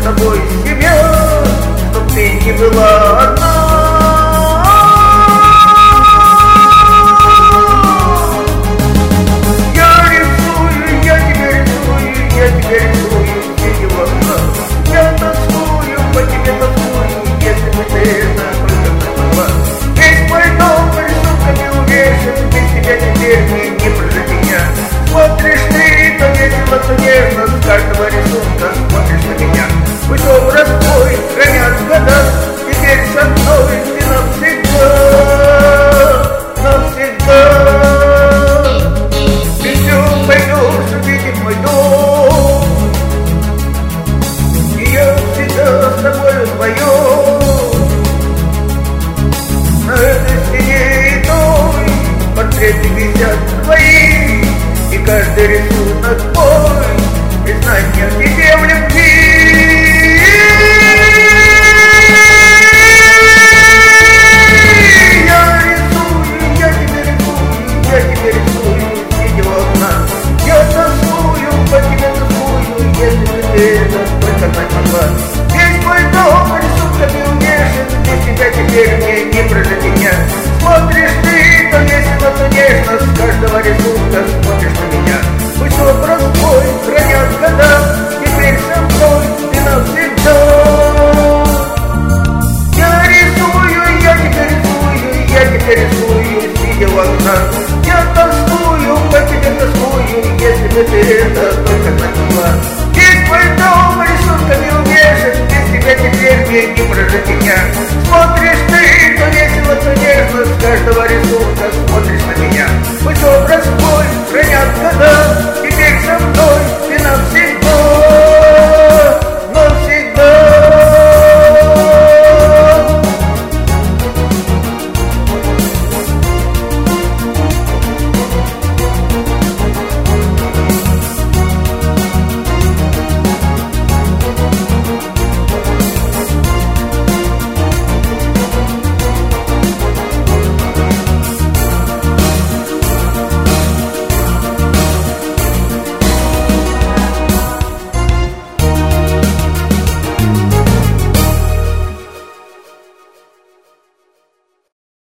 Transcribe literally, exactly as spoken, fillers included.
с тобой семья, чтоб ты не была одна. Я рисую, я тебя рисую, я тебя рисую, сидя в окна. Я тоскую, по тебе тоскую, если бы ты это только смогла. Весь мой дом рисунками увешан, без тебя теперь мне не прожить меня. Смотришь ты, то весело, то нежно, с каждого рисунка смотришь на меня. Вышел растой, гонят года, теперь со мной ты навсегда, навсегда. Ты все пойдешь увидеть мой дом, и я всегда с тобой вдвоем. На этой стене и той портреты висят твои, и каждый рисунок мой признание в тебе в любви. Я рисую, я тебе рисую, я тебе рисую, сидя у окна. Я тоскую, по тебе тоскую, если бы ты это только знать могла. Весь мой дом рисунками увешан, без тебя теперь мне не прожить меня. Смотришь ты, то весело, то нежно, с каждого